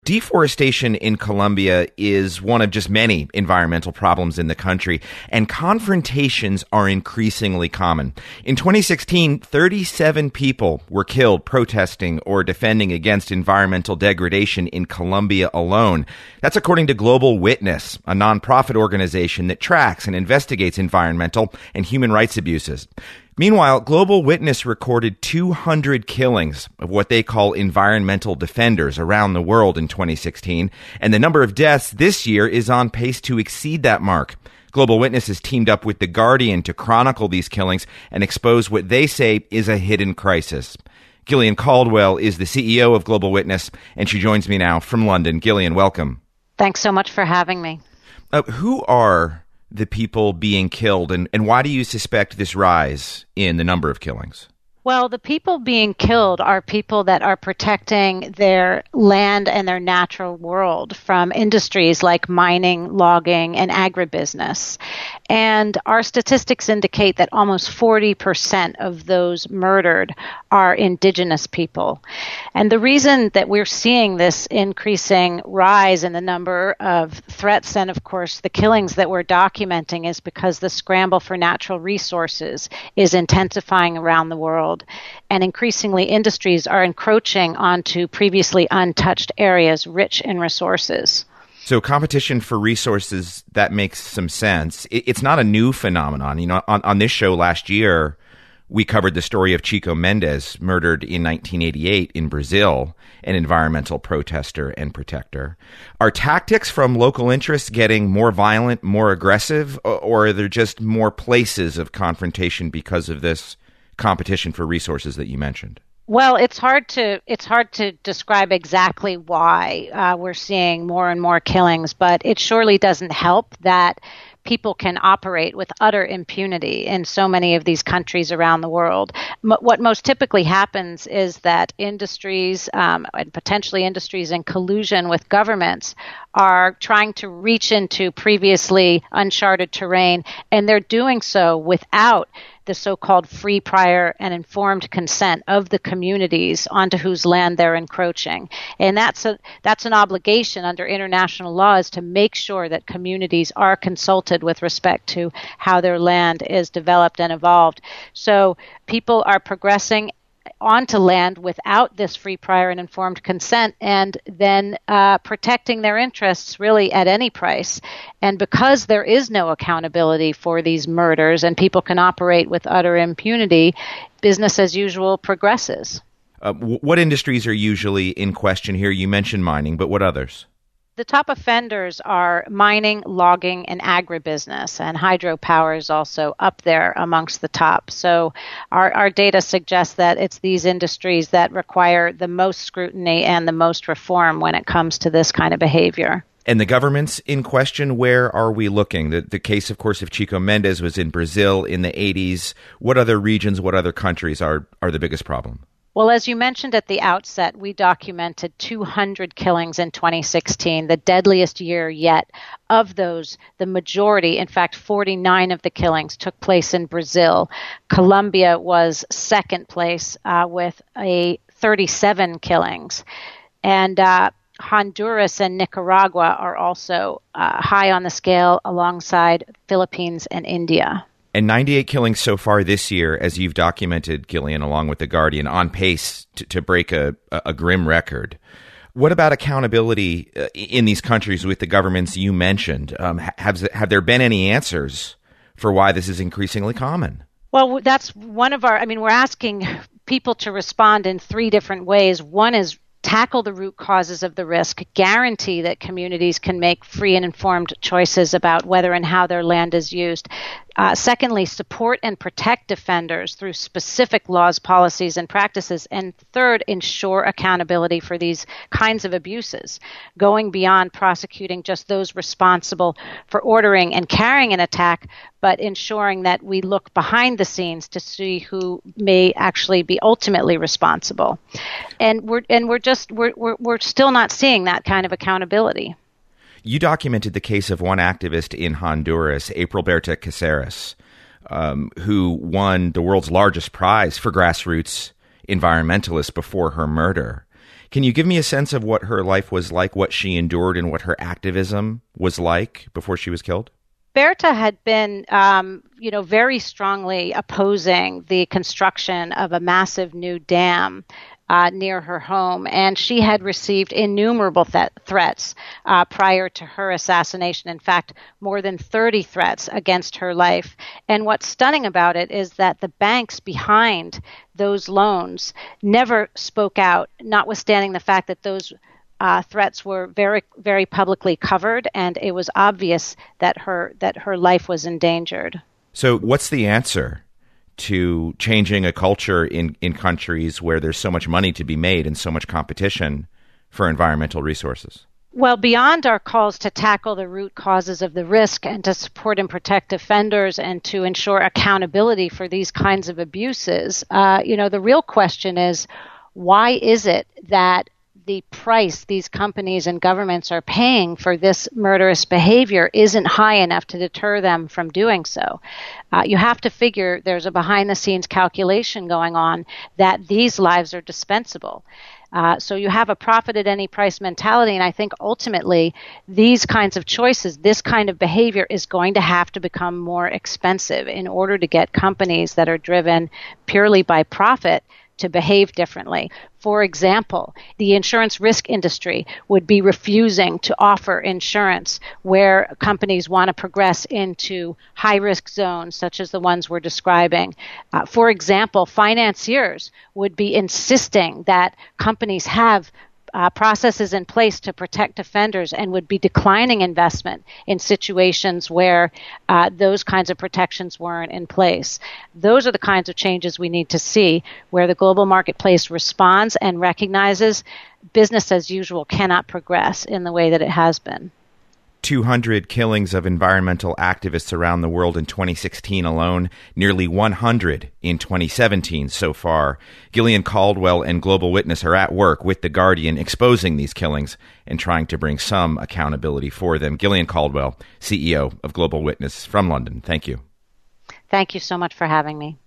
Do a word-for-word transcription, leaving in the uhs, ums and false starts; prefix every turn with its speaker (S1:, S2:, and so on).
S1: Deforestation in Colombia is one of just many environmental problems in the country, and confrontations are increasingly common. In twenty sixteen, thirty-seven people were killed protesting or defending against environmental degradation in Colombia alone. That's according to Global Witness, a nonprofit organization that tracks and investigates environmental and human rights abuses. Meanwhile, Global Witness recorded two hundred killings of what they call environmental defenders around the world in twenty sixteen, and the number of deaths this year is on pace to exceed that mark. Global Witness has teamed up with The Guardian to chronicle these killings and expose what they say is a hidden crisis. Gillian Caldwell is the C E O of Global Witness, and she joins me now from London. Gillian, welcome.
S2: Thanks so much for having me.
S1: Uh, who are the people being killed, and, and why do you suspect this rise in the number of killings?
S2: Well, the people being killed are people that are protecting their land and their natural world from industries like mining, logging, and agribusiness. And our statistics indicate that almost forty percent of those murdered are indigenous people. And the reason that we're seeing this increasing rise in the number of threats and, of course, the killings that we're documenting is because the scramble for natural resources is intensifying around the world. And increasingly, industries are encroaching onto previously untouched areas rich in resources.
S1: So competition for resources, that makes some sense. It's not a new phenomenon. You know, on, on this show last year, we covered the story of Chico Mendes, murdered in nineteen eighty-eight in Brazil, an environmental protester and protector. Are tactics from local interests getting more violent, more aggressive, or are there just more places of confrontation because of this competition for resources that you mentioned?
S2: Well, it's hard to it's hard to describe exactly why uh, we're seeing more and more killings, but it surely doesn't help that people can operate with utter impunity in so many of these countries around the world. M- what most typically happens is that industries, um, and potentially industries in collusion with governments, are trying to reach into previously uncharted terrain, and they're doing so without the so-called free, prior, and informed consent of the communities onto whose land they're encroaching. And that's a that's an obligation under international law, is to make sure that communities are consulted with respect to how their land is developed and evolved. So people are progressing onto land without this free, prior, and informed consent, and then uh, protecting their interests really at any price. And because there is no accountability for these murders and people can operate with utter impunity, business as usual progresses.
S1: Uh, what industries are usually in question here? You mentioned mining, but what others?
S2: The top offenders are mining, logging, and agribusiness, and hydropower is also up there amongst the top. So our, our data suggests that it's these industries that require the most scrutiny and the most reform when it comes to this kind of behavior.
S1: And the governments in question, where are we looking? The, the case, of course, of Chico Mendes was in Brazil in the eighties. What other regions, what other countries are, are the biggest problem?
S2: Well, as you mentioned at the outset, we documented two hundred killings in twenty sixteen, the deadliest year yet. Of those, the majority, in fact, forty-nine of the killings took place in Brazil. Colombia was second place uh, with a thirty-seven killings. And uh, Honduras and Nicaragua are also uh, high on the scale alongside Philippines and India.
S1: And ninety-eight killings so far this year, as you've documented, Gillian, along with The Guardian, on pace to, to break a, a grim record. What about accountability in these countries with the governments you mentioned? Um, have, have there been any answers for why this is increasingly common?
S2: Well, that's one of our, I mean, we're asking people to respond in three different ways. One is tackle the root causes of the risk, guarantee that communities can make free and informed choices about whether and how their land is used. Uh, secondly, support and protect defenders through specific laws, policies, and practices. And third, ensure accountability for these kinds of abuses, going beyond prosecuting just those responsible for ordering and carrying an attack, but ensuring that we look behind the scenes to see who may actually be ultimately responsible. And we're and we're just we're we're, we're still not seeing that kind of accountability.
S1: You documented the case of one activist in Honduras, April Berta Caceres, um, who won the world's largest prize for grassroots environmentalists before her murder. Can you give me a sense of what her life was like, what she endured, and what her activism was like before she was killed?
S2: Berta had been, um, you know, very strongly opposing the construction of a massive new dam uh, near her home, and she had received innumerable th- threats uh, prior to her assassination. In fact, more than thirty threats against her life. And what's stunning about it is that the banks behind those loans never spoke out, notwithstanding the fact that those Uh, threats were very, very publicly covered, and it was obvious that her that her life was endangered.
S1: So, what's the answer to changing a culture in, in countries where there's so much money to be made and so much competition for environmental resources?
S2: Well, beyond our calls to tackle the root causes of the risk and to support and protect offenders and to ensure accountability for these kinds of abuses, uh, you know, the real question is, why is it that the price these companies and governments are paying for this murderous behavior isn't high enough to deter them from doing so? Uh, you have to figure there's a behind-the-scenes calculation going on that these lives are dispensable. Uh, so you have a profit at any price mentality, and I think ultimately these kinds of choices, this kind of behavior is going to have to become more expensive in order to get companies that are driven purely by profit to behave differently. For example, the insurance risk industry would be refusing to offer insurance where companies want to progress into high-risk zones, such as the ones we're describing. Uh, for example, financiers would be insisting that companies have Uh, processes in place to protect offenders and would be declining investment in situations where uh, those kinds of protections weren't in place. Those are the kinds of changes we need to see, where the global marketplace responds and recognizes business as usual cannot progress in the way that it has been.
S1: two hundred killings of environmental activists around the world in twenty sixteen alone, nearly one hundred in twenty seventeen so far. Gillian Caldwell and Global Witness are at work with The Guardian exposing these killings and trying to bring some accountability for them. Gillian Caldwell, C E O of Global Witness from London, thank you.
S2: Thank you so much for having me.